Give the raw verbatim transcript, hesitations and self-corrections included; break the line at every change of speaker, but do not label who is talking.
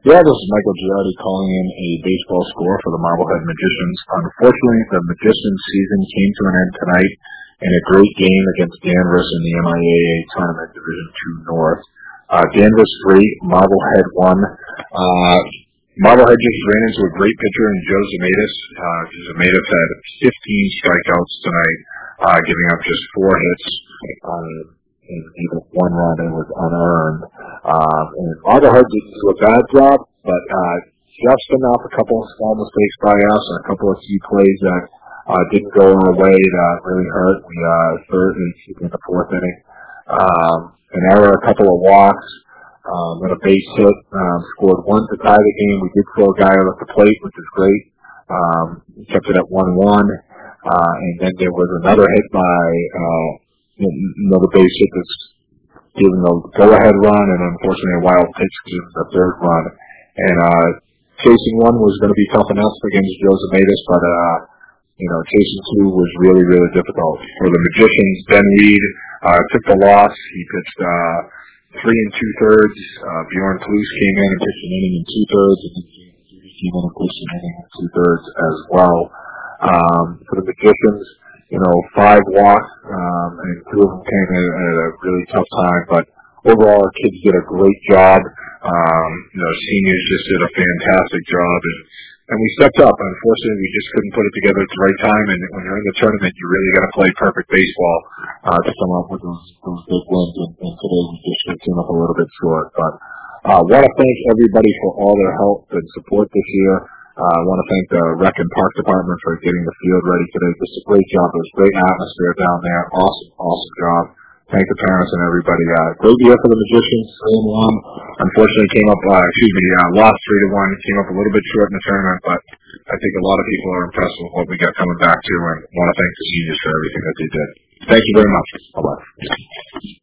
Yeah, this is Michael Giardi calling in a baseball score for the Marblehead Magicians. Unfortunately, the Magicians season came to an end tonight in a great game against Danvers in the M I A A Tournament Division two North. Uh, Danvers three, Marblehead one. Uh, Marblehead just ran into a great pitcher in Joe Zemaitis. Uh, Zemaitis had fifteen strikeouts tonight, uh, giving up just four hits. Um, and even one run and was unearned. Um, and Marblehead didn't do a bad job, but uh, just enough, a couple of small mistakes by us and a couple of key plays that uh, didn't go our way that really hurt. We uh, third in the fourth inning. Um, an error, a couple of walks, um, and a base hit. Um, scored one to tie the game. We did throw a guy at the plate, which is great. Um, kept it at one one. Uh, and then there was another hit by uh, another base hit that's giving a go-ahead run, and unfortunately a wild pitch gives the third run. And uh, chasing one was going to be tough enough against Joe Zemaitis, but uh, you know, chasing two was really, really difficult. For the Magicians, Ben Reed uh, took the loss. He pitched uh, three and two-thirds. Uh, Bjorn Toulouse came in and pitched an inning and two-thirds, and then James came in and pitched an inning and two-thirds as well. Um, for the Magicians, you know, five walks, um, and two of them came in at a really tough time. But overall, our kids did a great job. Um, you know, seniors just did a fantastic job, and, and we stepped up. Unfortunately, we just couldn't put it together at the right time. And when you're in the tournament, you really got to play perfect baseball uh, to come up with those, those big wins. And, and today, we just came up a little bit short. But I uh, want to thank everybody for all their help and support this year. Uh, I want to thank the Rec and Park Department for getting the field ready today. Just a great job. It was a great atmosphere down there. Awesome, awesome job. Thank the parents and everybody. Uh, great year for the Magicians. three and one. Unfortunately, came up, uh, excuse me, uh, lost three to one. Came up a little bit short in the tournament, but I think a lot of people are impressed with what we got coming back to, and want to thank the seniors for everything that they did. Thank you very much. Bye-bye.